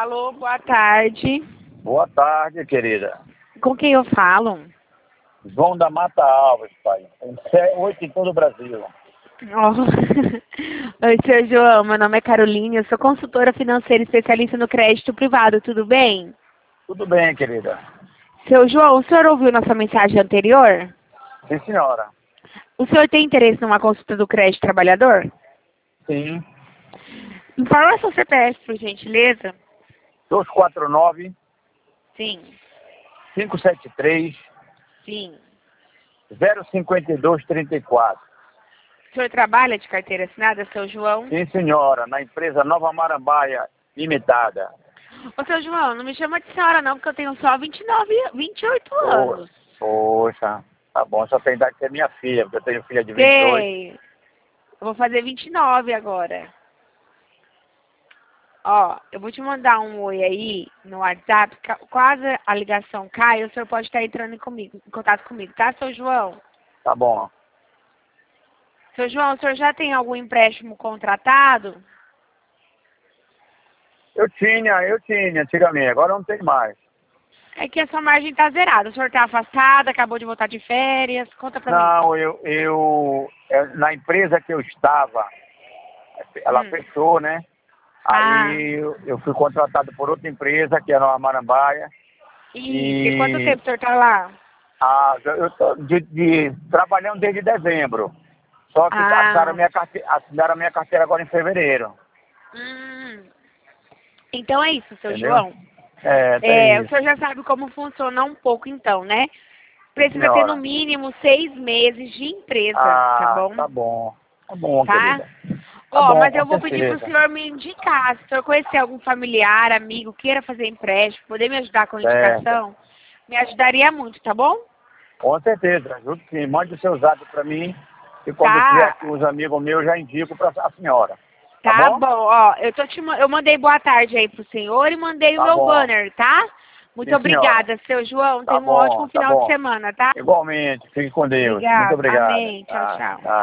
Alô, boa tarde. Boa tarde, querida. Com quem eu falo? João da Mata Alves, pai. Tem 8 em todo o Brasil. Oi, senhor João. Meu nome é Caroline. Eu sou consultora financeira especialista no crédito privado. Tudo bem? Tudo bem, querida. Seu João, o senhor ouviu nossa mensagem anterior? Sim, senhora. O senhor tem interesse numa consulta do crédito trabalhador? Sim. Informa seu CPF, por gentileza. 249 Sim, 573 sim. 052 34. O senhor trabalha de carteira assinada, seu João? Sim, senhora. Na empresa Nova Marambaia Limitada. Ô, seu João, não me chama de senhora não, porque eu tenho só 28 anos. Poxa, tá bom. Só tem idade de ser minha filha, porque eu tenho filha de 28. Sei. Eu vou fazer 29 agora. Ó, eu vou te mandar um oi aí no WhatsApp. Quase a ligação cai, o senhor pode estar entrando em contato comigo, tá, seu João? Tá bom. Seu João, o senhor já tem algum empréstimo contratado? Eu tinha antigamente. Agora não tem mais. É que a sua margem tá zerada. O senhor tá afastado, acabou de voltar de férias. Conta pra mim. Não, na empresa que eu estava, ela fechou, né? Aí eu fui contratado por outra empresa, que é a Marambaia. E quanto tempo o senhor tá lá? Eu tô trabalhando desde dezembro. Só que assinaram a minha carteira agora em fevereiro. Então é isso, seu Entendeu? João. Tem O isso. senhor já sabe como funciona um pouco então, né? Precisa ter Senhora. no mínimo 6 meses de empresa, tá bom? Tá bom. Tá bom, Tá? querida. Tá Ó, bom, mas com eu vou pedir pro certeza. senhor me indicar. Se o senhor conhecer algum familiar, amigo, queira fazer empréstimo, poder me ajudar com a Certo. indicação, me ajudaria muito, tá bom? Com certeza. Ajudo sim. Mande o seu zap pra mim. E quando eu tiver aqui uns amigos meus, eu já indico pra a senhora. Tá bom? bom, ó, eu mandei boa tarde aí pro senhor e mandei o Tá meu bom. banner, tá? Muito Sim, senhora. obrigada, seu João. Tá Tenha um ótimo bom, tá final de bom. semana, tá? Igualmente. Fique com Deus. Muito Obrigada. obrigado. Amém. Tchau, tchau.